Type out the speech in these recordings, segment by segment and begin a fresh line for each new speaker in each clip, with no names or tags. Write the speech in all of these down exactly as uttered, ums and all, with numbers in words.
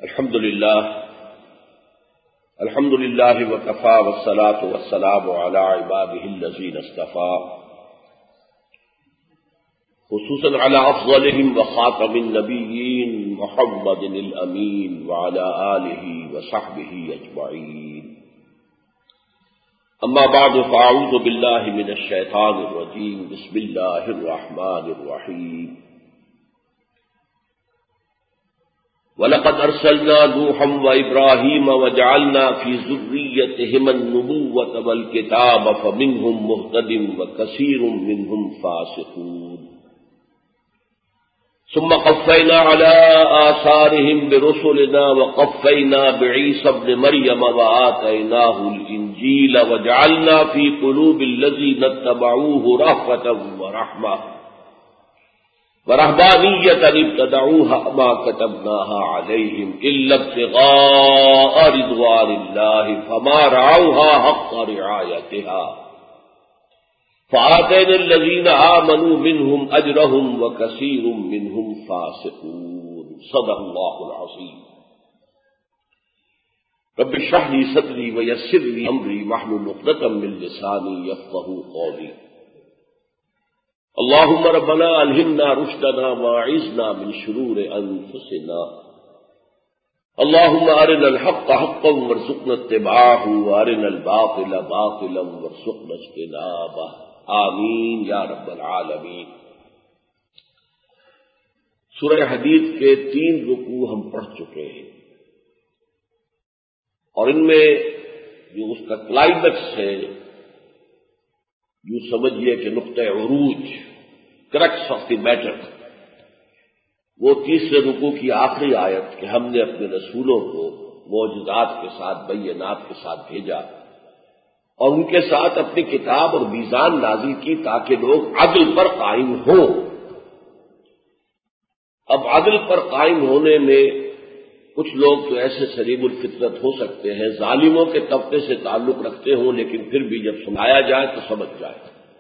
الحمد للہ الحمد للہ وکفی والصلاة والسلام علی عباده الذین اصطفی خصوصاً علی افضلهم وخاتم النبیین محمد الامین وعلی آلہ وصحبہ اجمعین. اما بعد فاعوذ باللہ من الشیطان الرجیم. بسم اللہ الرحمن الرحیم. وَلَقَدْ أَرْسَلْنَا نُوحًا وَإِبْرَاهِيمَ وَجَعَلْنَا فِي ذُرِّيَّتِهِمَا النُّبُوَّةَ وَالْكِتَابَ فَمِنْهُمْ مُهْتَدٍ وَكَثِيرٌ مِّنْهُمْ فَاسِقُونَ. ثُمَّ قَفَّيْنَا عَلَىٰ آثَارِهِمْ بِرُسُلِنَا وَقَفَّيْنَا بِعِيسَى ابْنِ مَرْيَمَ وَآتَيْنَاهُ الْإِنجِيلَ وَجَعَلْنَا فِي قُلُوبِ الَّذِينَ اتَّبَعُوهُ رَأْفَةً وَرَحْمَةً وَرَهْبَانِيَّةً ابْتَدَعُوهَا مَا كَتَبْنَاهَا عَلَيْهِمْ إِلَّا ابْتِغَاءَ رِضْوَانِ اللَّهِ فَمَا رَعَوْهَا حَقَّ رِعَايَتِهَا فَآتَيْنَا الَّذِينَ آمَنُوا مِنْهُمْ أَجْرَهُمْ وَكَثِيرٌ مِّنْهُمْ فَاسِقُونَ. صدق اللہ العظیم. رب اشرح لي صدري ويسر لي أمري واحلل عقدة من لساني يفقهوا قولي. اللهم ربنا ألهمنا رشدنا واعذنا من شرور أنفسنا. اللهم أرنا الحق حقا وارزقنا اتباعه وأرنا الباطل باطلا وارزقنا اجتنابه. آمین یا رب العالمین. سورہ حدید کے تین رکوع ہم پڑھ چکے ہیں اور ان میں جو اس کا کلائمیکس ہے، یوں سمجھیے کہ نقطۂ عروج، کرکس آف دی میٹر، وہ تیسرے رکوع کی آخری آیت کہ ہم نے اپنے رسولوں کو معجزات کے ساتھ، بینات کے ساتھ بھیجا اور ان کے ساتھ اپنی کتاب اور میزان نازل کی تاکہ لوگ عدل پر قائم ہوں. اب عدل پر قائم ہونے میں کچھ لوگ تو ایسے سلیم الفطرت ہو سکتے ہیں، ظالموں کے طبقے سے تعلق رکھتے ہوں، لیکن پھر بھی جب سنایا جائے تو سمجھ جائے.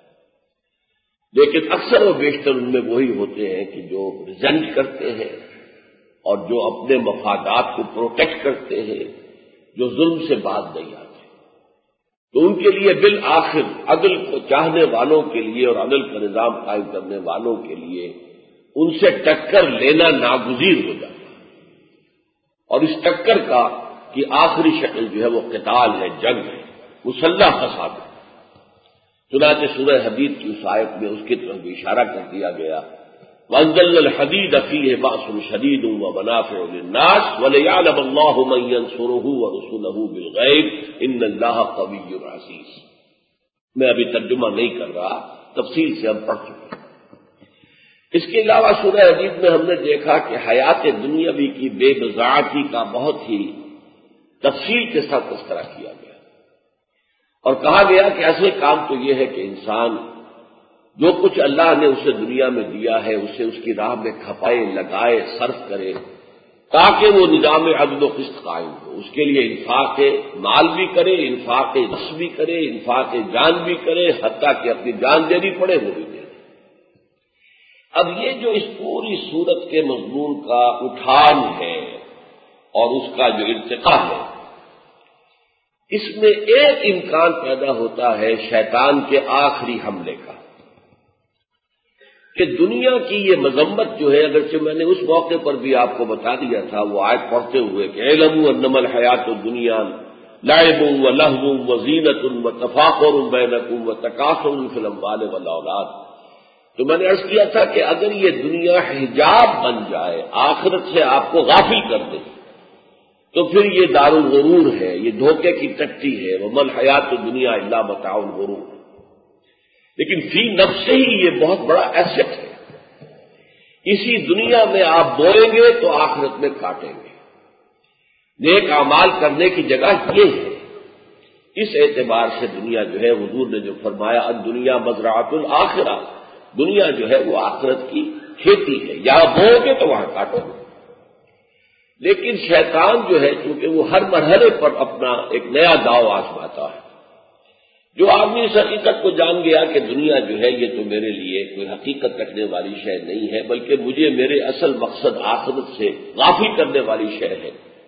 لیکن اکثر و بیشتر ان میں وہی ہوتے ہیں کہ جو ریزنٹ کرتے ہیں اور جو اپنے مفادات کو پروٹیکٹ کرتے ہیں، جو ظلم سے باز نہیں آتے. تو ان کے لیے بالآخر عدل کو چاہنے والوں کے لیے اور عدل کا نظام قائم کرنے والوں کے لیے ان سے ٹکر لینا ناگزیر ہو جاتا ہے. اور اس ٹکر کا کی آخری شکل جو ہے وہ قتال ہے، جنگ ہے، مسلح فساد ہے. چنانچہ سورہ حدید کی اس آیت میں اس کی طرف بھی اشارہ کر دیا گیا. وَأَنزَلْنَا الْحَدِيدَ فِيهِ بَأْسٌ شَدِيدٌ وَمَنَافِعُ لِلنَّاسِ وَلِيَعْلَمَ اللَّهُ مَن يَنصُرُهُ وَرُسُلَهُ بِالْغَيْبِ إِنَّ اللَّهَ قَوِيٌّ عَزِيزٌ. میں ابھی ترجمہ نہیں کر رہا، تفصیل سے ہم پڑھ چکے ہیں. اس کے علاوہ سورہ حدید میں ہم نے دیکھا کہ حیات دنیاوی کی بے بضاعتی کا بہت ہی تفصیل کے ساتھ تذکرہ کیا گیا اور کہا گیا کہ اصل کام تو یہ ہے کہ انسان جو کچھ اللہ نے اسے دنیا میں دیا ہے اسے اس کی راہ میں کھپائے، لگائے، صرف کرے تاکہ وہ نظام عدل و قسط قائم ہو. اس کے لیے انفاق مال بھی کرے، انفاق نفس بھی کرے، انفاق جان بھی کرے، حتیٰ کہ اپنی جان دینی پڑے وہ بھی دے. اب یہ جو اس پوری صورت کے مضمون کا اٹھان ہے اور اس کا جو ارتقا ہے، اس میں ایک امکان پیدا ہوتا ہے شیطان کے آخری حملے کا کہ دنیا کی یہ مذمت جو ہے، اگرچہ میں نے اس موقع پر بھی آپ کو بتا دیا تھا وہ آیت پڑھتے ہوئے کہ اعلموا انما الحیات الدنیا لعب ولہو وزینۃ وتفاخر بینکم وتکاثر فی الاموال والاولاد. تو میں نے عرض کیا تھا کہ اگر یہ دنیا حجاب بن جائے، آخرت سے آپ کو غافل کر دے، تو پھر یہ دار الغرور ہے، یہ دھوکے کی ٹٹی ہے. وما الحیات الدنیا الا متاع الغرور. لیکن فی نفس ہی یہ بہت بڑا ایسٹ ہے. اسی دنیا میں آپ بوئیں گے تو آخرت میں کاٹیں گے. نیک اعمال کرنے کی جگہ یہ ہے. اس اعتبار سے دنیا جو ہے، حضور نے جو فرمایا الدنیا مزرعۃ الآخرہ، دنیا جو ہے وہ آخرت کی کھیتی ہے، یہاں بو گے تو وہاں کاٹو گے. لیکن شیطان جو ہے چونکہ وہ ہر مرحلے پر اپنا ایک نیا داؤ آزماتا ہے. جو آدمی اس حقیقت کو جان گیا کہ دنیا جو ہے یہ تو میرے لیے کوئی حقیقت رکھنے والی شے نہیں ہے، بلکہ مجھے میرے اصل مقصد آخرت سے غافل کرنے والی شے ہے،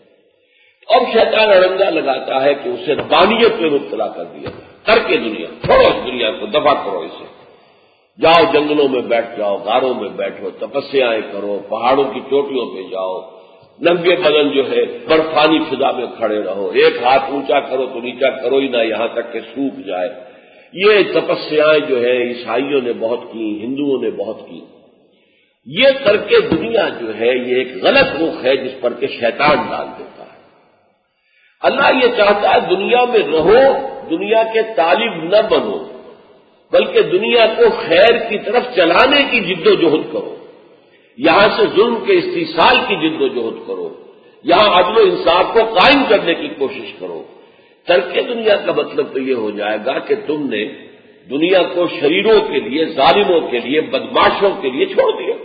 اب شیطان اڑنگا لگاتا ہے کہ اسے ربانیت میں مبتلا کر دیا جائے، کر کے دنیا چھوڑو، اس دنیا کو دفع کرو، اسے جاؤ جنگلوں میں بیٹھ جاؤ، غاروں میں بیٹھو، تپسیاں کرو، پہاڑوں کی چوٹیوں پہ جاؤ، ننگے بدن جو ہے برفانی فضا میں کھڑے رہو، ایک ہاتھ اونچا کرو تو نیچا کرو ہی نہ، یہاں تک کہ سوکھ جائے۔ یہ تپسیاں جو ہے عیسائیوں نے بہت کی، ہندوؤں نے بہت کی۔ یہ کر کے دنیا جو ہے یہ ایک غلط رخ ہے جس پر کہ شیطان ڈال دیتا ہے۔ اللہ یہ چاہتا ہے دنیا میں رہو، دنیا کے طالب نہ بنو، بلکہ دنیا کو خیر کی طرف چلانے کی جد و جہد کرو، یہاں سے ظلم کے استحصال کی جد و جہد کرو، یہاں عدل و انصاف کو قائم کرنے کی کوشش کرو۔ ترک دنیا کا مطلب تو یہ ہو جائے گا کہ تم نے دنیا کو شریروں کے لیے، ظالموں کے لیے، بدماشوں کے لیے چھوڑ دیا،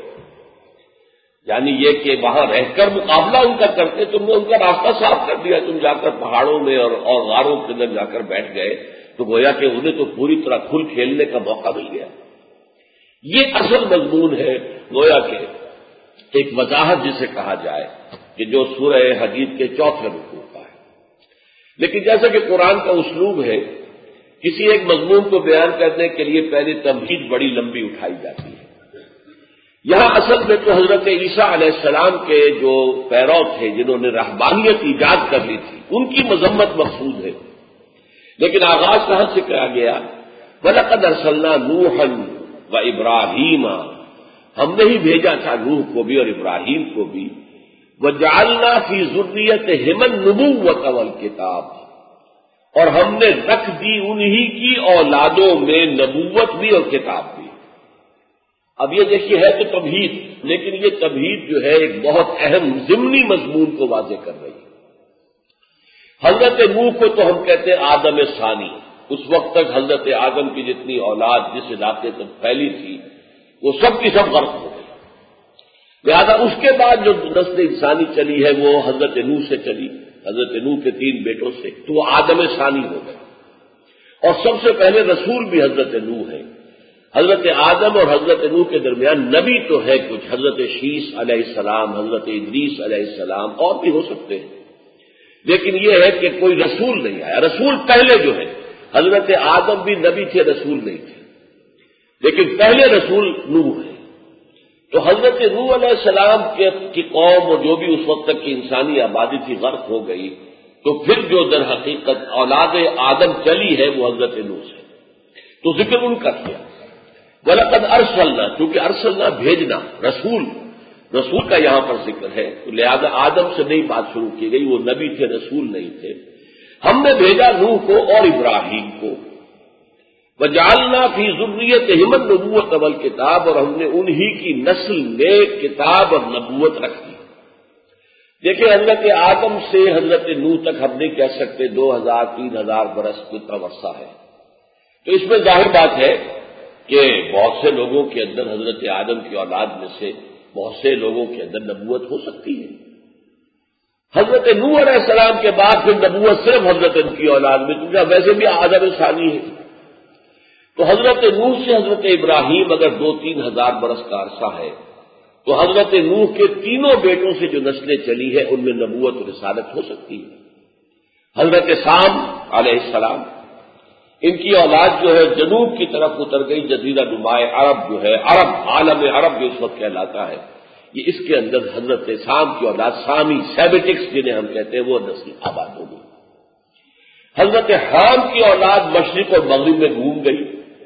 یعنی یہ کہ وہاں رہ کر مقابلہ ان کا کرتے، تم نے ان کا راستہ صاف کر دیا، تم جا کر پہاڑوں میں اور اور غاروں کے اندر جا کر بیٹھ گئے تو گویا کہ انہیں تو پوری طرح کھل کھیلنے کا موقع مل گیا۔ یہ اصل مضمون ہے گویا کہ ایک وضاحت جسے کہا جائے کہ جو سورہ حدید کے چوتھے رکوع کا ہے۔ لیکن جیسا کہ قرآن کا اسلوب ہے، کسی ایک مضمون کو بیان کرنے کے لیے پہلے تمہید بڑی لمبی اٹھائی جاتی ہے۔ یہاں اصل میں تو حضرت عیسیٰ علیہ السلام کے جو پیرو تھے، جنہوں نے رہبانیت ایجاد کر لی تھی، ان کی مذمت مقصود ہے، لیکن آغاز کہاں سے کیا گیا؟ وَلَقَدْ أَرْسَلْنَا نُوحًا وَإِبْرَاهِيمَ، ہم نے ہی بھیجا تھا نوح کو بھی اور ابراہیم کو بھی، وَجَعَلْنَا فِي ذُرِّيَّتِهِمَا النُّبُوَّةَ وَالْكِتَابَ، اور ہم نے رکھ دی انہی کی اولادوں میں نبوت بھی اور کتاب بھی۔ اب یہ دیکھیے ہے تو تمہید، لیکن یہ تمہید جو ہے ایک بہت اہم ضمنی مضمون کو واضح کر رہی ہے۔ حضرت نوح کو تو ہم کہتے ہیں آدم ثانی، اس وقت تک حضرت آدم کی جتنی اولاد جس علاقے تک پھیلی تھی وہ سب کی سب غرق ہو گئی، لہذا اس کے بعد جو نسل انسانی چلی ہے وہ حضرت نوح سے چلی، حضرت نوح کے تین بیٹوں سے، تو وہ آدم ثانی ہو گئے، اور سب سے پہلے رسول بھی حضرت نوح ہے۔ حضرت آدم اور حضرت نوح کے درمیان نبی تو ہے کچھ، حضرت شیس علیہ السلام، حضرت ادریس علیہ السلام، اور بھی ہو سکتے ہیں، لیکن یہ ہے کہ کوئی رسول نہیں آیا۔ رسول پہلے جو ہے، حضرت آدم بھی نبی تھے، رسول نہیں تھے، لیکن پہلے رسول نوح ہے۔ تو حضرت نوح علیہ السلام کی قوم اور جو بھی اس وقت تک کی انسانی آبادی تھی غرق ہو گئی، تو پھر جو در حقیقت اولاد آدم چلی ہے وہ حضرت نوح سے، تو ذکر ان کا کیا۔ وَلَقَدْ أَرْسَلْنَا، چونکہ ارسلنا بھیجنا، رسول رسول کا یہاں پر ذکر ہے، تو لہذا آدم سے نہیں بات شروع کی گئی، وہ نبی تھے، رسول نہیں تھے۔ ہم نے بھیجا نوح کو اور ابراہیم کو، وَجَعَلْنَا فِي ذُرِّيَّتِهِمَا النُّبُوَّةَ وَالْكِتَابَ، اور ہم نے انہی کی نسل میں کتاب اور نبوت رکھ دی۔ دیکھیں حضرت آدم سے حضرت نوح تک ہم نہیں کہہ سکتے دو ہزار تین ہزار برس کتنا عرصہ ہے، تو اس میں ظاہر بات ہے کہ بہت سے لوگوں کے اندر حضرت آدم کی اولاد میں سے بہت سے لوگوں کے اندر نبوت ہو سکتی ہے۔ حضرت نوح علیہ السلام کے بعد پھر نبوت صرف حضرت نوح کی اولاد میں، کیونکہ ویسے بھی آدم ثانی ہے، تو حضرت نوح سے حضرت ابراہیم اگر دو تین ہزار برس کا عرصہ ہے، تو حضرت نوح کے تینوں بیٹوں سے جو نسلیں چلی ہے ان میں نبوت و رسالت ہو سکتی ہے۔ حضرت سام علیہ السلام، ان کی اولاد جو ہے جنوب کی طرف اتر گئی، جزیرہ نمائے عرب جو ہے، عرب عالم عرب جو اس وقت کہلاتا ہے، یہ اس کے اندر حضرت سام کی اولاد، سامی سیمیٹکس جنہیں ہم کہتے ہیں، وہ نسل آباد ہو گئی۔ حضرت حام کی اولاد مشرق اور مغرب میں گھوم گئی،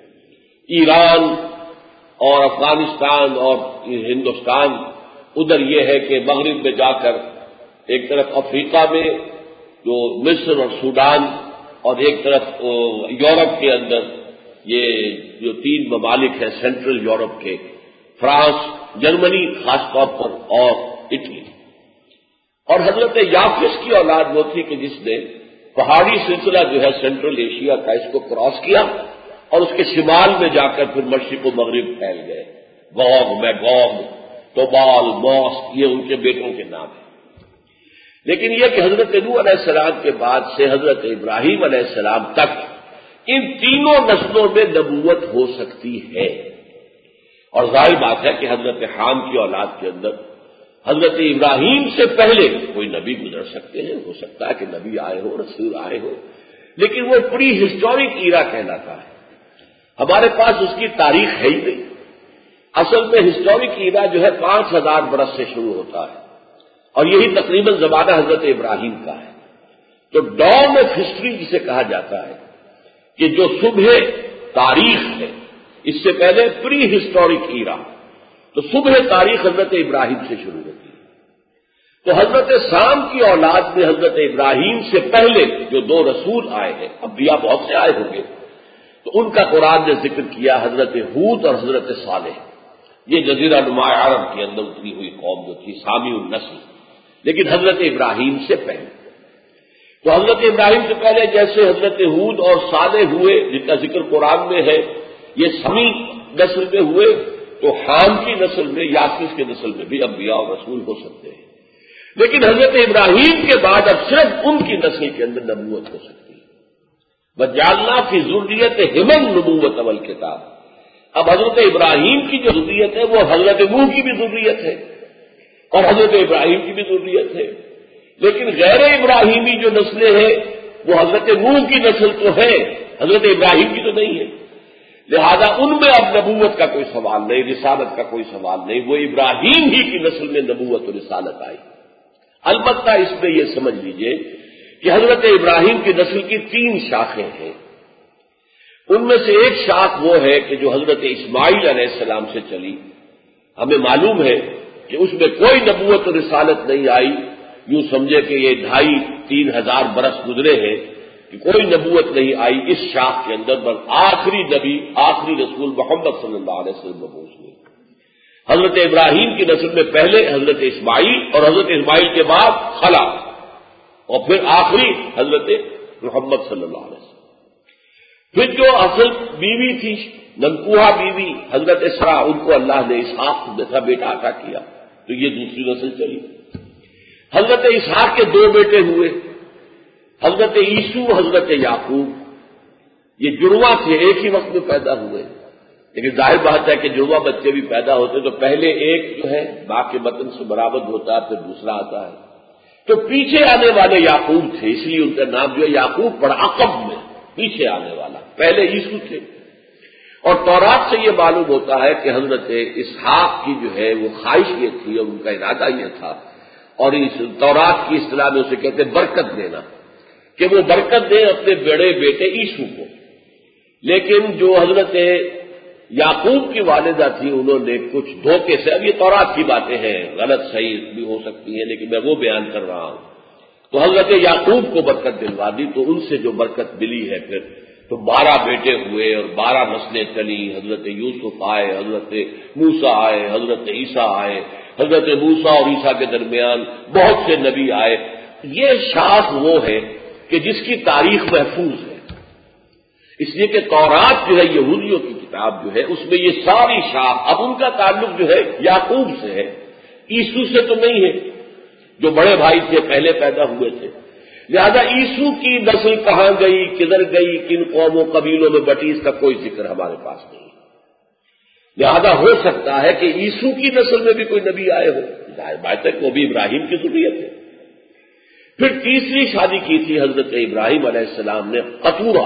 ایران اور افغانستان اور ہندوستان، ادھر یہ ہے کہ مغرب میں جا کر ایک طرف افریقہ میں جو مصر اور سوڈان، اور ایک طرف یورپ کے اندر یہ جو تین ممالک ہیں سینٹرل یورپ کے، فرانس، جرمنی خاص طور پر، اور اٹلی۔ اور حضرت یافس کی اولاد وہ تھی کہ جس نے پہاڑی سلسلہ جو ہے سینٹرل ایشیا کا، اس کو کراس کیا اور اس کے شمال میں جا کر پھر مشرق و مغرب پھیل گئے۔ گوگ، میگوگ، توبال، موس، یہ ان کے بیٹوں کے نام ہیں۔ لیکن یہ کہ حضرت نوح علیہ السلام کے بعد سے حضرت ابراہیم علیہ السلام تک ان تینوں نسلوں میں نبوت ہو سکتی ہے، اور ظاہر بات ہے کہ حضرت حام کی اولاد کے اندر حضرت ابراہیم سے پہلے کوئی نبی گزر سکتے ہیں، ہو سکتا ہے کہ نبی آئے ہو، رسول آئے ہو، لیکن وہ پری ہسٹورک ایرا کہلاتا ہے. ہمارے پاس اس کی تاریخ ہے ہی نہیں. اصل میں ہسٹورک ایرا جو ہے پانچ ہزار برس سے شروع ہوتا ہے اور یہی تقریباً زمانہ حضرت ابراہیم کا ہے. تو ڈاون آف ہسٹری جسے کہا جاتا ہے کہ جو صبح تاریخ ہے، اس سے پہلے پری ہسٹورک ایرا، تو صبح تاریخ حضرت ابراہیم سے شروع ہوتی ہے. تو حضرت سام کی اولاد میں حضرت ابراہیم سے پہلے جو دو رسول آئے ہیں، انبیاء بہت سے آئے ہوں گے، تو ان کا قرآن نے ذکر کیا، حضرت ہود اور حضرت صالح. یہ جزیرہ نما عرب کے اندر اتری ہوئی قوم جو تھی، سامی النسل، لیکن حضرت ابراہیم سے پہلے. تو حضرت ابراہیم سے پہلے جیسے حضرت ہود اور صالح ہوئے جن کا ذکر قرآن میں ہے، یہ سمی نسل میں ہوئے، تو حام کی نسل میں، یافیس کی نسل میں بھی انبیاء اور رسول ہو سکتے ہیں. لیکن حضرت ابراہیم کے بعد اب صرف ان کی نسل کے اندر نبوت ہو سکتی ہے. وجعلنا فی ذریتہم النبوۃ والکتاب. اب حضرت ابراہیم کی جو ذریت ہے وہ حضرت نوح کی بھی ذریت ہے اور حضرت ابراہیم کی بھی ذریت ہے، لیکن غیر ابراہیمی جو نسلیں ہیں وہ حضرت نوح کی نسل تو ہے، حضرت ابراہیم کی تو نہیں ہے. لہذا ان میں اب نبوت کا کوئی سوال نہیں، رسالت کا کوئی سوال نہیں، وہ ابراہیم ہی کی نسل میں نبوت و رسالت آئی. البتہ اس میں یہ سمجھ لیجئے کہ حضرت ابراہیم کی نسل کی تین شاخیں ہیں. ان میں سے ایک شاخ وہ ہے کہ جو حضرت اسماعیل علیہ السلام سے چلی. ہمیں معلوم ہے کہ اس میں کوئی نبوت و رسالت نہیں آئی. یوں سمجھے کہ یہ ڈھائی تین ہزار برس گزرے ہیں کہ کوئی نبوت نہیں آئی اس شاخ کے اندر، بل آخری نبی آخری رسول محمد صلی اللہ علیہ وسلم مبعوث ہوئے. حضرت ابراہیم کی نسل میں پہلے حضرت اسماعیل اور حضرت اسماعیل کے بعد خلا اور پھر آخری حضرت محمد صلی اللہ علیہ وسلم. پھر جو اصل بیوی تھی ننکوہا بیوی حضرت اسرا، ان کو اللہ نے اسحاق جیسا بیٹا عطا کیا، تو یہ دوسری نسل چلی. حضرت اسحاق کے دو بیٹے ہوئے، حضرت عیسو حضرت یعقوب. یہ جڑواں تھے، ایک ہی وقت میں پیدا ہوئے، لیکن ظاہر بات ہے کہ جڑواں بچے بھی پیدا ہوتے تو پہلے ایک جو ہے باپ کے بطن سے برآمد ہوتا ہے، پھر دوسرا آتا ہے. تو پیچھے آنے والے یعقوب تھے، اس لیے ان کا نام جو ہے یعقوب پڑا عقب میں، پیچھے آنے والا. پہلے عیسو تھے. اور تورات سے یہ معلوم ہوتا ہے کہ حضرت اسحاق کی جو ہے وہ خواہش یہ تھی اور ان کا ارادہ یہ تھا، اور اس تورات کی اصطلاح میں اسے کہتے ہیں برکت دینا، کہ وہ برکت دیں اپنے بڑے بیٹے عیسو کو. لیکن جو حضرت یعقوب کی والدہ تھی انہوں نے کچھ دھوکے سے، اب یہ تورات کی باتیں ہیں، غلط صحیح بھی ہو سکتی ہیں لیکن میں وہ بیان کر رہا ہوں، تو حضرت یعقوب کو برکت دلوا دی. تو ان سے جو برکت ملی ہے پھر تو بارہ بیٹے ہوئے اور بارہ نسلیں چلی. حضرت یوسف آئے، حضرت موسیٰ آئے، حضرت عیسیٰ آئے، حضرت موسیٰ اور عیسیٰ کے درمیان بہت سے نبی آئے. یہ شاخ وہ ہے کہ جس کی تاریخ محفوظ ہے، اس لیے کہ تورات جو ہے یہودیوں کی کتاب جو ہے اس میں یہ ساری شاخ، اب ان کا تعلق جو ہے یعقوب سے ہے، عیسو سے تو نہیں ہے جو بڑے بھائی تھے پہلے پیدا ہوئے تھے. لہذا عیسو کی نسل کہاں گئی، کدھر گئی، کن قوموں قبیلوں میں بٹی، اس کا کوئی ذکر ہمارے پاس نہیں. لہذا ہو سکتا ہے کہ عیسو کی نسل میں بھی کوئی نبی آئے ہو، ظاہر بات ہے کہ وہ بھی ابراہیم کی ذریت ہے. پھر تیسری شادی کی تھی حضرت ابراہیم علیہ السلام نے قطورہ.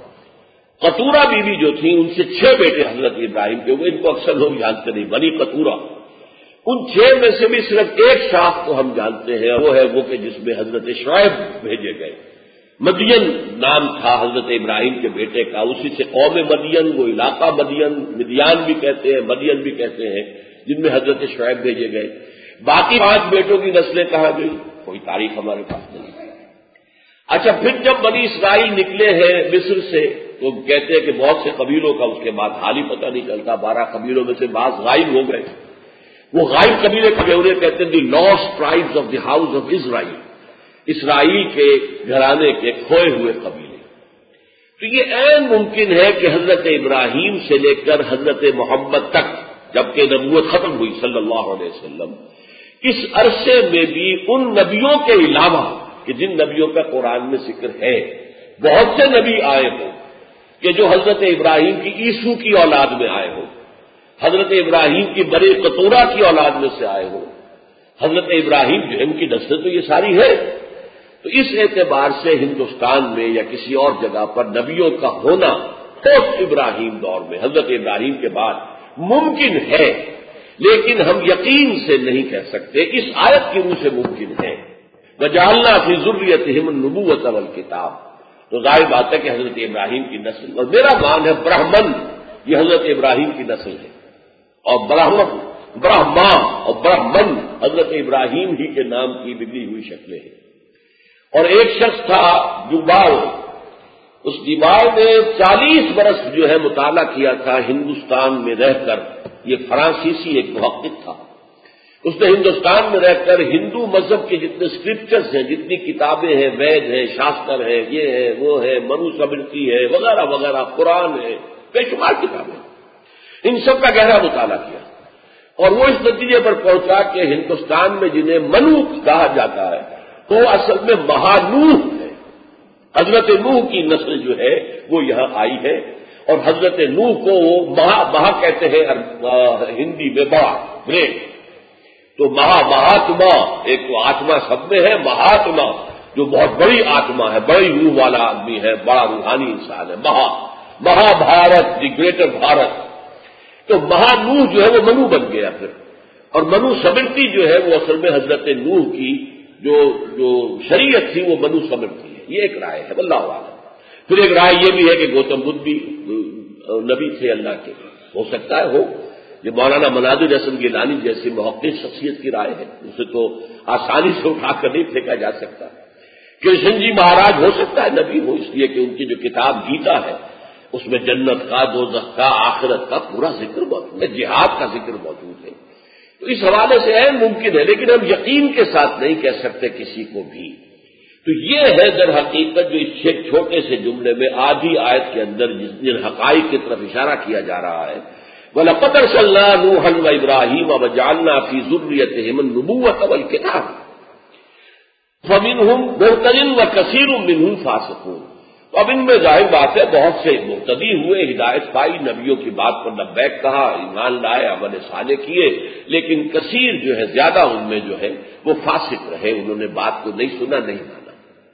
قطورہ بیوی جو تھی ان سے چھ بیٹے حضرت ابراہیم کے ہوئے. ان کو اکثر لوگ جانتے نہیں، بنی قطورہ. ان چھ میں سے بھی صرف ایک شاخ کو ہم جانتے ہیں، وہ ہے وہ کہ جس میں حضرت شعیب بھیجے گئے. مدین نام تھا حضرت ابراہیم کے بیٹے کا، اسی سے قوم مدین، وہ علاقہ مدین، مدیان بھی کہتے ہیں، مدین بھی کہتے ہیں، جن میں حضرت شعیب بھیجے گئے. باقی پانچ بیٹوں کی نسلیں کہاں گئی، کوئی تاریخ ہمارے پاس نہیں. اچھا، پھر جب بنی اسرائیل نکلے ہیں مصر سے تو کہتے ہیں کہ بہت سے قبیلوں کا اس کے بعد حال ہی پتہ نہیں چلتا، بارہ قبیلوں میں سے بعض غائب ہو گئے. وہ غائب قبیلے کبھی انہیں کہتے ہیں the last tribes of the house of Israel, Israel کے گھرانے کے کھوئے ہوئے قبیلے. تو یہ عین ممکن ہے کہ حضرت ابراہیم سے لے کر حضرت محمد تک، جبکہ نبوت ختم ہوئی صلی اللہ علیہ وسلم، اس عرصے میں بھی ان نبیوں کے علاوہ کہ جن نبیوں کا قرآن میں ذکر ہے، بہت سے نبی آئے ہوں کہ جو حضرت ابراہیم کی عیسو کی اولاد میں آئے ہوں، حضرت ابراہیم کی بنی قطورہ کی اولاد میں سے آئے ہوں، حضرت ابراہیم جو ہے ان کی نسل تو یہ ساری ہے. تو اس اعتبار سے ہندوستان میں یا کسی اور جگہ پر نبیوں کا ہونا پوسٹ ابراہیم دور میں حضرت ابراہیم کے بعد ممکن ہے، لیکن ہم یقین سے نہیں کہہ سکتے. اس آیت کی روح سے ممکن ہے. وجعلنا فی ذریتہم النبوۃ والکتاب، تو ظاہر بات ہے کہ حضرت ابراہیم کی نسل، اور میرا مان ہے برہمن یہ حضرت ابراہیم کی نسل ہے، اور برہمن برہما اور برہمن حضرت ابراہیم ہی کے نام کی بگڑی ہوئی شکلیں ہیں. اور ایک شخص تھا جبال، اس جبال نے چالیس برس جو ہے مطالعہ کیا تھا ہندوستان میں رہ کر. یہ فرانسیسی ایک محقق تھا. اس نے ہندوستان میں رہ کر ہندو مذہب کے جتنے اسکرپچرز ہیں، جتنی کتابیں ہیں، وید ہیں، شاستر ہے، یہ ہے وہ ہے، منو سمرتی ہے وغیرہ وغیرہ، قرآن ہے، بے شمار کتابیں، ان سب کا گہرا مطالعہ کیا. اور وہ اس نتیجے پر پہنچا کہ ہندوستان میں جنہیں منو کہا جاتا ہے وہ اصل میں مہانوح ہے. حضرت نوح کی نسل جو ہے وہ یہاں آئی ہے، اور حضرت نوح کو وہ مہا مہا کہتے ہیں ہندی میں بڑا گریٹ. تو مہا مہاتما ایک تو آتما سب میں ہے، مہاتما جو بہت بڑی آتما ہے، بڑی روح والا آدمی ہے، بڑا روحانی انسان ہے. مہا مہا بھارت، دی گریٹر بھارت. تو مہانوح جو ہے وہ منو بن گیا پھر، اور منو سمرتی جو ہے وہ اصل میں حضرت نوح کی جو جو شریعت تھی وہ منو سمرتی ہے. یہ ایک رائے ہے واللہ اعلم. پھر ایک رائے یہ بھی ہے کہ گوتم بدھ بھی نبی تھے اللہ کے، ہو سکتا ہے ہو. یہ مولانا مناظر حسن گیلانی جیسی محقق شخصیت کی رائے ہے، اسے تو آسانی سے اٹھا کر نہیں پھینکا جا سکتا. کرشن جی مہاراج ہو سکتا ہے نبی ہو، اس لیے کہ ان کی جو کتاب گیتا ہے اس میں جنت کا، دوزخ کا، آخرت کا پورا ذکر موجود ہے، جہاد کا ذکر موجود ہے. تو اس حوالے سے ہے ممکن ہے، لیکن ہم یقین کے ساتھ نہیں کہہ سکتے کسی کو بھی. تو یہ ہے در حقیقت جو اس چھوٹے سے جملے میں آدھی آیت کے اندر جن حقائق کی طرف اشارہ کیا جا رہا ہے. وَلَقَدْ أَرْسَلْنَا نُوحًا وَإِبْرَاهِيمَ وَجَعَلْنَا فِي ذُرِّيَّتِهِمُ النُّبُوَّةَ وَالْكِتَابَ فَمِنْهُمْ مُهْتَدٍ وَكَثِيرٌ مِّنْهُمْ فَاسِقُونَ. تو اب ان میں ظاہر بات ہے بہت سے مہتدی ہوئے، ہدایت پائی، نبیوں کی بات پر لبیک کہا، ایمان لائے، عمل صالح کیے، لیکن کثیر جو ہے زیادہ ان میں جو ہے وہ فاسق رہے، انہوں نے بات کو نہیں سنا، نہیں مانا.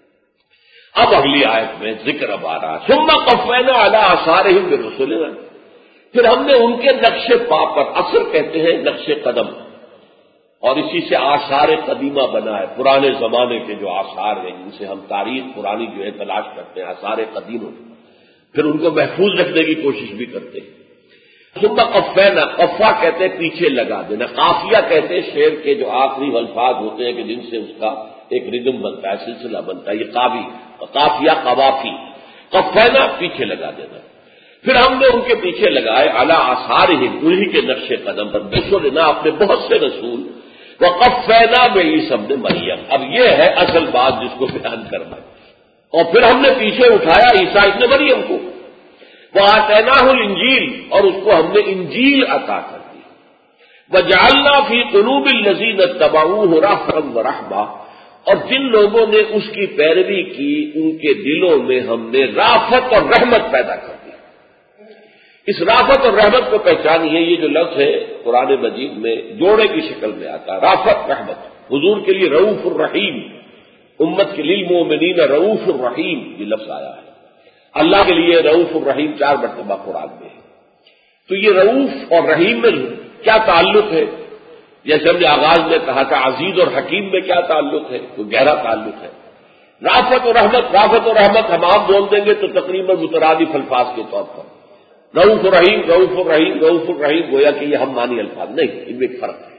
اب اگلی آیت میں ذکر اب آ رہا ثم قفینا علی آثارہم برسلنا، پھر ہم نے ان کے نقش پا پر، اثر کہتے ہیں نقش قدم، اور اسی سے آثار قدیمہ بنا ہے، پرانے زمانے کے جو آثار ہیں جن سے ہم تاریخ پرانی جو ہے تلاش کرتے ہیں، آثار قدیموں، پھر ان کو محفوظ رکھنے کی کوشش بھی کرتے ہیں. ثم قفینا، قفا کہتے ہیں پیچھے لگا دینا، قافیہ کہتے ہیں شعر کے جو آخری الفاظ ہوتے ہیں کہ جن سے اس کا ایک ردم بنتا ہے، سلسلہ بنتا ہے، یہ قافی قافیہ قوافی. قفینا پیچھے لگا دینا. پھر ہم نے ان کے پیچھے لگائے اعلی آثارہم، انہی کے نقش قدم پر، رسولنا اپنے بہت سے رسول، وقفینا بعیسی ابن مریم. اب یہ ہے اصل بات جس کو بیان کرنا. اور پھر ہم نے پیچھے اٹھایا عیسیٰ ابن مریم کو، وآتیناہ الانجیل، اور اس کو ہم نے انجیل عطا کر دی. وجعلنا فی قلوب الذین اتبعوہ رأفۃ ورحمۃ، اور جن لوگوں نے اس کی پیروی کی ان کے دلوں میں ہم نے رافت اور رحمت پیدا کر دی. اس رافت اور رحمت کو پہچانیے، یہ جو لفظ ہے قرآن مجید میں جوڑے کی شکل میں آتا ہے، رافت رحمت. حضور کے لیے رؤوف الرحیم، امت کے للمؤمنین رؤوف الرحیم یہ لفظ آیا ہے. اللہ کے لیے رؤوف الرحیم چار مرتبہ قرآن میں ہے. تو یہ رؤوف اور رحیم میں کیا تعلق ہے؟ جیسے ہم نے آغاز میں کہا تھا عزیز اور حکیم میں کیا تعلق ہے؟ تو گہرا تعلق ہے. رافت اور رحمت، رافت اور رحمت ہم آپ بول دیں گے تو تقریباً مترادف الفاظ کے طور پر، رؤوف الرحیم رؤوف الرحیم رؤوف الرحیم، گویا کہ یہ ہم مانی الفاظ نہیں، ان میں ایک فرق ہے.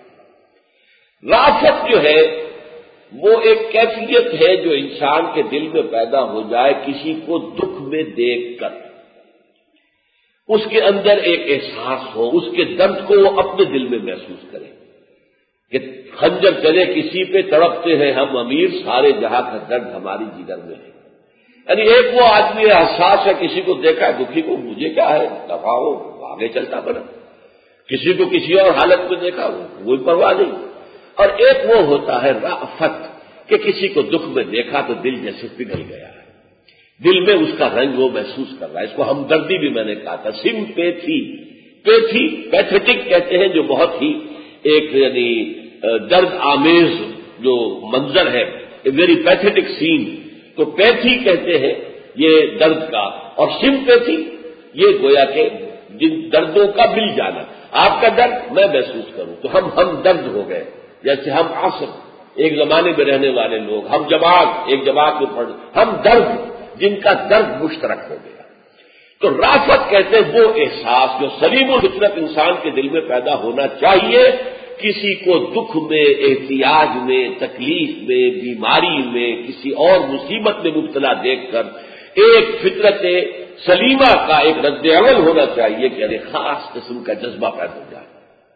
رافت جو ہے وہ ایک کیفیت ہے جو انسان کے دل میں پیدا ہو جائے کسی کو دکھ میں دیکھ کر، اس کے اندر ایک احساس ہو، اس کے درد کو وہ اپنے دل میں محسوس کرے کہ خنجر چلے کسی پہ تڑپتے ہیں ہم امیر، سارے جہاں کا درد ہماری جگر میں ہے. یعنی ایک وہ آدمی احساس ہے، کسی کو دیکھا ہے دکھی کو، مجھے کیا ہے دفاع ہو، آگے چلتا بنا. کسی کو کسی اور حالت میں دیکھا وہ کوئی پرواہ نہیں. اور ایک وہ ہوتا ہے رافت کہ کسی کو دکھ میں دیکھا تو دل جیسے پگھل گیا ہے، دل میں اس کا رنگ وہ محسوس کر رہا ہے. اس کو ہمدردی بھی میں نے کہا تھا، سمپیتھی، پیتھی پیتھیٹک کہتے ہیں جو بہت ہی ایک یعنی درد آمیز جو منظر ہے، اے ویری پیتھیٹک سین، تو پیتھی کہتے ہیں یہ درد کا، اور سمپیتھی یہ گویا کہ جن دردوں کا مل جانا، آپ کا درد میں محسوس کروں تو ہم ہم درد ہو گئے، جیسے ہم عصر ایک زمانے میں رہنے والے لوگ، ہم جماعت ایک جماعت میں پڑھ، ہم درد جن کا درد مشترک ہو گیا۔ تو رافت کہتے ہیں وہ احساس جو سلیم الفطرت انسان کے دل میں پیدا ہونا چاہیے، کسی کو دکھ میں، احتیاج میں، تکلیف میں، بیماری میں، کسی اور مصیبت میں مبتلا دیکھ کر ایک فطرت سلیمہ کا ایک رد عمل ہونا چاہیے کہ ارے خاص قسم کا جذبہ پیدا ہو جائے۔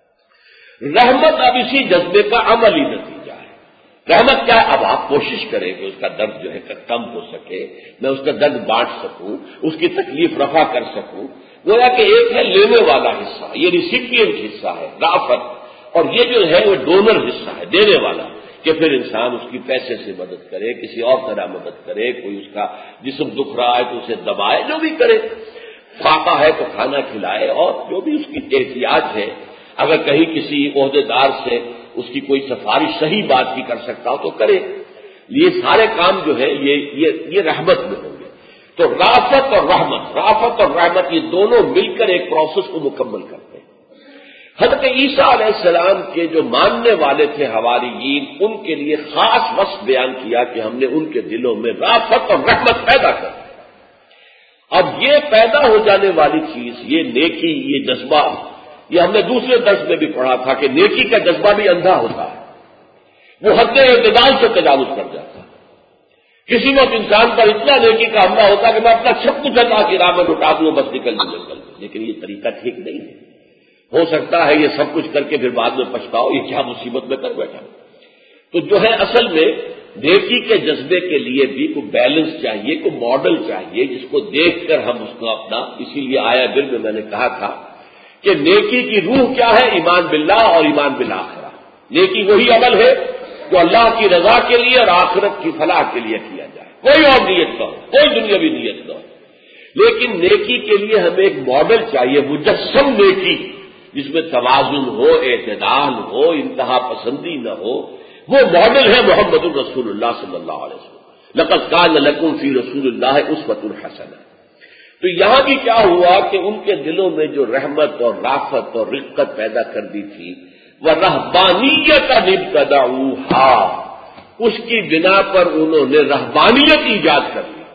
رحمت اب اسی جذبے کا عملی نتیجہ ہے۔ رحمت کیا ہے؟ اب آپ کوشش کریں کہ اس کا درد جو ہے کم ہو سکے، میں اس کا درد بانٹ سکوں، اس کی تکلیف رفع کر سکوں۔ گویا کہ ایک ہے لینے والا حصہ، یہ ریسیپینٹ حصہ ہے رافت، اور یہ جو ہے وہ ڈونر حصہ ہے، دینے والا، کہ پھر انسان اس کی پیسے سے مدد کرے، کسی اور طرح مدد کرے، کوئی اس کا جسم دکھ رہا ہے تو اسے دبائے، جو بھی کرے، فاقہ ہے تو کھانا کھلائے، اور جو بھی اس کی احتیاج ہے، اگر کہیں کسی عہدے دار سے اس کی کوئی سفارش صحیح بات کی کر سکتا ہو تو کرے۔ یہ سارے کام جو ہے یہ یہ یہ رحمت میں ہوں گے۔ تو رافت اور رحمت، رافت اور رحمت یہ دونوں مل کر ایک پروسیس کو مکمل کرتے ہیں۔ حضرت عیسیٰ علیہ السلام کے جو ماننے والے تھے حواریین، ان کے لیے خاص وصف بیان کیا کہ ہم نے ان کے دلوں میں رافت اور رحمت پیدا کر دی۔ اب یہ پیدا ہو جانے والی چیز، یہ نیکی، یہ جذبہ، یہ ہم نے دوسرے درس میں بھی پڑھا تھا کہ نیکی کا جذبہ بھی اندھا ہوتا ہے، وہ حد اعتدال سے تجاوز کر جاتا ہے۔ کسی وقت انسان پر اتنا نیکی کا حملہ ہوتا ہے کہ میں اپنا سب کچھ اللہ کی راہ میں لٹا دوں، بس نکل دوں جنگل میں، لیکن یہ طریقہ ٹھیک نہیں ہے۔ ہو سکتا ہے یہ سب کچھ کر کے پھر بعد میں پچھتاؤ یہ کیا مصیبت میں کر بیٹھا۔ تو جو ہے اصل میں نیکی کے جذبے کے لیے بھی کوئی بیلنس چاہیے، کوئی ماڈل چاہیے جس کو دیکھ کر ہم اس کو اپنا، اسی لیے آیا دل میں میں نے کہا تھا کہ نیکی کی روح کیا ہے؟ ایمان باللہ اور ایمان بالآخرہ۔ نیکی وہی عمل ہے جو اللہ کی رضا کے لیے اور آخرت کی فلاح کے لیے کیا جائے، کوئی اور نیت نہ ہو، کوئی دنیاوی نیت نہ ہو۔ لیکن نیکی کے لیے ہمیں ایک ماڈل چاہیے، مجسم نیکی، جس میں توازن ہو، اعتدال ہو، انتہا پسندی نہ ہو۔ وہ ماڈل ہے محمد الرسول اللہ صلی اللہ علیہ وسلم، لقد کان لکم فی رسول اللہ اسوۃ حسنہ۔ تو یہاں بھی کیا ہوا کہ ان کے دلوں میں جو رحمت اور رافت اور رقت پیدا کر دی تھی، وہ رہبانیت ابتدعوہا، اس کی بنا پر انہوں نے رہبانیت ایجاد کر دی۔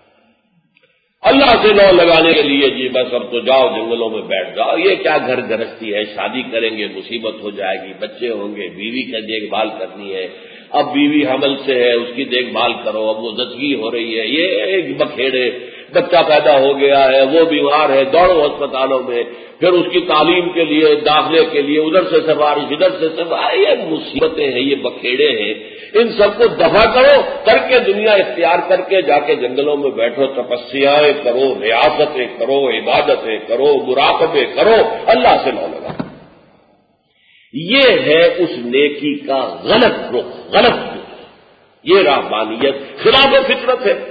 اللہ سے لو لگانے کے لیے جی بس اب تو جاؤ جنگلوں میں بیٹھ جاؤ، یہ کیا گھر گرہستی ہے، شادی کریں گے مصیبت ہو جائے گی، بچے ہوں گے، بیوی کی دیکھ بھال کرنی ہے، اب بیوی حمل سے ہے اس کی دیکھ بھال کرو، اب وہ زچگی ہو رہی ہے، یہ ایک بکھیڑے، بچہ پیدا ہو گیا ہے، وہ بیمار ہے، دوڑو اسپتالوں میں، پھر اس کی تعلیم کے لیے، داخلے کے لیے ادھر سے سفارش ادھر سے سفارش، یہ مصیبتیں ہیں، یہ بکھیڑے ہیں، ان سب کو دفع کرو، کر کے دنیا اختیار کر کے جا کے جنگلوں میں بیٹھو، تپسیاں کرو، ریاستیں کرو، عبادتیں کرو، مراقبے کرو، اللہ سے لو لگا۔ یہ ہے اس نیکی کا غلط رخ، غلط رخ، یہ رہبانیت خلاف فطرت ہے۔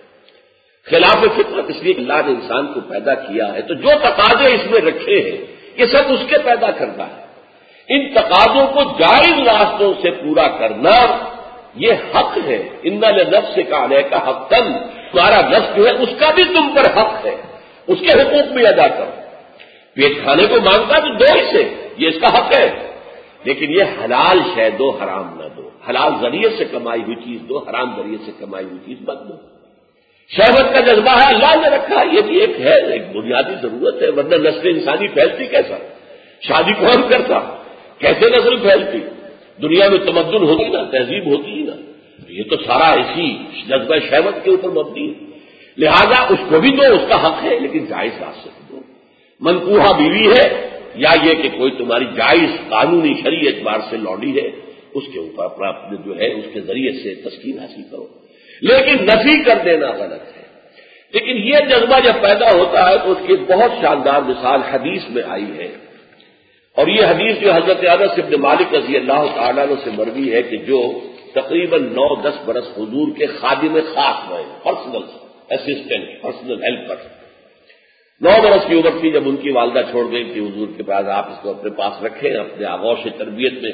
خلاف فطرت اس لیے اللہ نے انسان کو پیدا کیا ہے تو جو تقاضے اس میں رکھے ہیں یہ سب اس کے پیدا کرنا ہے۔ ان تقاضوں کو جائز راستوں سے پورا کرنا یہ حق ہے۔ ان لنفسک علیک حقا، تمہارا نفس جو ہے اس کا بھی تم پر حق ہے، اس کے حقوق بھی ادا کرو۔ پیٹ کھانے کو مانگتا تو دو اسے، یہ اس کا حق ہے، لیکن یہ حلال شے دو، حرام نہ دو۔ حلال ذریعے سے کمائی ہوئی چیز دو، حرام ذریعے سے کمائی ہوئی چیز مت دو۔ شہوت کا جذبہ ہے، اللہ نے رکھا، یہ بھی ایک ہے، ایک بنیادی ضرورت ہے، ورنہ نسل انسانی پھیلتی کیسا؟ شادی کون کرتا؟ کیسے نسل پھیلتی؟ دنیا میں تمدن ہوتی نا، تہذیب ہوتی ہی نا، یہ تو سارا اسی جذبہ شہوت کے اوپر مبنی ہے۔ لہذا اس کو بھی دو، اس کا حق ہے، لیکن جائز راستے سے دو۔ منکوحہ بیوی ہے یا یہ کہ کوئی تمہاری جائز قانونی شرعی اعتبار سے لوڈی ہے، اس کے اوپر اپنا اپنے جو ہے اس کے ذریعے سے تسکین حاصل کرو، لیکن نفی کر دینا غلط ہے۔ لیکن یہ جذبہ جب پیدا ہوتا ہے تو اس کی بہت شاندار مثال حدیث میں آئی ہے، اور یہ حدیث جو حضرت انس بن مالک رضی اللہ تعالیٰ عنہ سے مروی ہے کہ جو تقریباً نو دس برس حضور کے خادم خاص ہوئے، پرسنل اسسٹنٹ، پرسنل ہیلپر۔ نو برس کی عمر تھی جب ان کی والدہ چھوڑ گئی کہ حضور کے پاس آپ اس کو اپنے پاس رکھیں، اپنے آغوش تربیت میں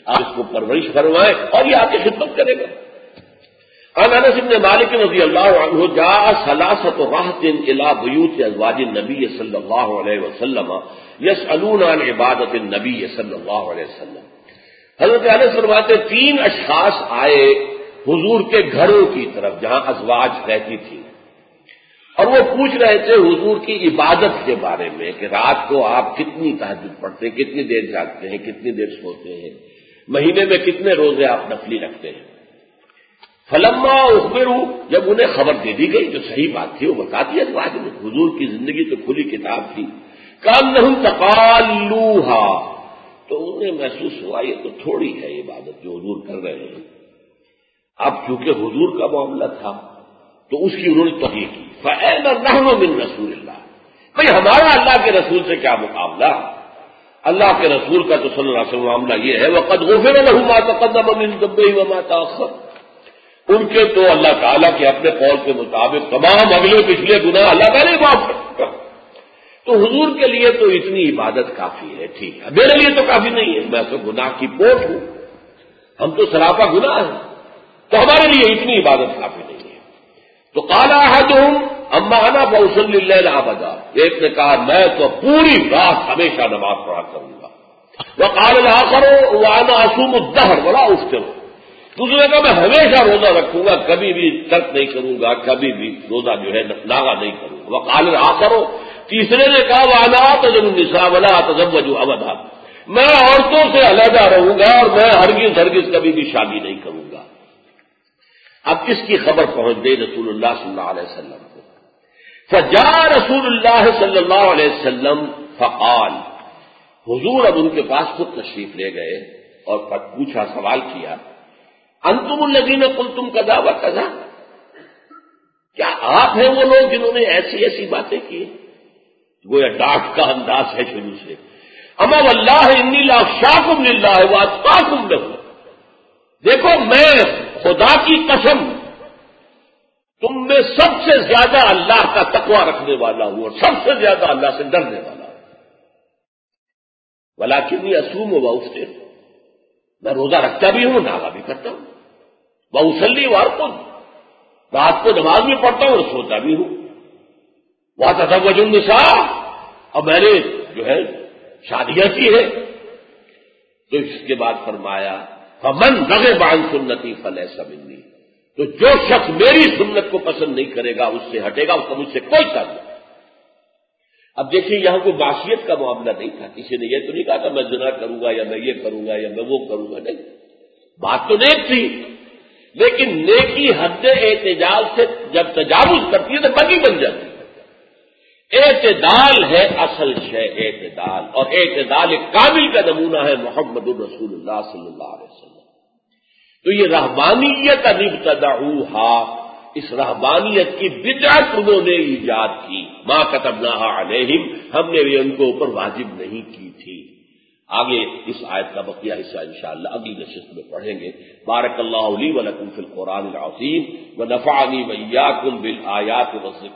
آپ اس کو پرورش فرمائیں اور یہ آپ کی خدمت کرے گا۔ عن انس بن مالک رضی اللہ عنہ جاء ثلاثة رهط الى بیوت ازواج النبی صلی اللہ علیہ وسلم یسألون عن عبادت النبی صلی اللہ علیہ وسلم۔ حضرت انس فرماتے تین اشخاص آئے حضور کے گھروں کی طرف جہاں ازواج رہتی تھی، اور وہ پوچھ رہے تھے حضور کی عبادت کے بارے میں کہ رات کو آپ کتنی تہجد پڑھتے ہیں، کتنی دیر جاگتے ہیں، کتنی دیر سوتے ہیں، مہینے میں کتنے روزے آپ نفلی رکھتے ہیں۔ فلما اخبروا، جب انہیں خبر دے دی گئی جو صحیح بات تھی وہ بتا دی ازواج نے، حضور کی زندگی تو کھلی کتاب تھی، کانہم تقالوہا، تو انہیں محسوس ہوا یہ تو تھوڑی ہے عبادت جو حضور کر رہے ہیں۔ اب چونکہ حضور کا معاملہ تھا تو اس کی انہوں نے توجیہ کی، فَأَيْنَ نَحْنُ مِن رسول اللہ، بھئی ہمارا اللہ کے رسول سے کیا مقابلہ، اللہ کے رسول کا تو صلی اللہ علیہ وسلم معاملہ یہ ہے وَقَدْ غُفِرَ لَهُ مَا تَقَدَّمَ مِن ذَنبِهِ وَمَا تَأَخَّرَ، ان کے تو اللہ تعالیٰ کے اپنے قول کے مطابق تمام اگلے پچھلے گناہ اللہ تعالیٰ معاف کرتا، تو حضور کے لیے تو اتنی عبادت کافی ہے، ٹھیک ہے، میرے لیے تو کافی نہیں ہے، میں تو گناہ کی پوٹ ہوں، ہم تو سراپا گناہ ہیں، تو ہمارے لیے اتنی عبادت کافی نہیں ہے۔ تو قال احدهم اما انا فاصلي الليل ابدا، ایک نے کہا میں تو پوری رات ہمیشہ نماز پڑھا کروں گا، وقال الاخر وانا اصوم الدهر ولا افطر، دوسرے نے کہا میں ہمیشہ روزہ رکھوں گا، کبھی بھی ترک نہیں کروں گا، کبھی بھی روزہ جو ہے لاغا نہیں کروں گا، وقال الاخر، تیسرے نے کہا وانا اتزوج النساء ولا اتزوج ابدا، میں عورتوں سے علیحدہ رہوں گا اور میں ہرگز ہرگز کبھی بھی شادی نہیں کروں گا۔ اب اس کی خبر پہنچ گئی رسول اللہ صلی اللہ علیہ وسلم کو، فجاء رسول اللہ صلی اللہ علیہ وسلم فقال، حضور اب ان کے پاس خود تشریف لے گئے اور پوچھا، سوال کیا، انتم الذین قلتم کذا و کذا، کیا آپ ہیں وہ لوگ جنہوں نے ایسی ایسی باتیں کی؟ گویا ڈانٹ کا انداز ہے شروع سے، اما واللہ انی لاخشاکم للہ واتقاکم لہ، دیکھو میں خدا کی قسم تم میں سب سے زیادہ اللہ کا تقوی رکھنے والا ہوں اور سب سے زیادہ اللہ سے ڈرنے والا ہوں، ولکنی اصوم و افطر، میں روزہ رکھتا بھی ہوں ناغا بھی کرتا ہوں، واصلی وارقد، رات کو نماز بھی پڑھتا ہوں اور سوتا بھی ہوں، واتزوج النساء، اور میں نے جو ہے شادیاں کی ہے۔ تو اس کے بعد فرمایا فمن رغب عن سنتی فلیس منی، تو جو شخص میری سنت کو پسند نہیں کرے گا اس سے ہٹے گا، اس کا مجھ سے کوئی تعلق نہیں۔ اب دیکھیے یہاں کوئی معصیت کا معاملہ نہیں تھا، کسی نے یہ تو نہیں کہا کہ میں زنا کروں گا یا میں یہ کروں گا یا میں وہ کروں گا، نہیں، بات تو نیک تھی، لیکن نیکی حد اعتدال سے جب تجاوز کرتی ہے تو بدی بن جاتی ہے۔ اعتدال ہے اصل شے، اعتدال، اور اعتدال ایک کامل کا نمونہ ہے محمد الرسول اللہ صلی اللہ علیہ وسلم۔ تو یہ رہبانیت ان ابتدعوہا، اس رہبانیت کی بدعت انہوں نے ایجاد کی، ما کتبناہا علیہم، ہم نے یہ ان کو اوپر واجب نہیں کی تھی۔ آگے اس آیت کا بقیہ حصہ انشاءاللہ اگلی نشست میں پڑھیں گے۔ بارک اللہ لی ولکم فی القرآن العظیم ونفعنی وإیاکم بالآیات والذکر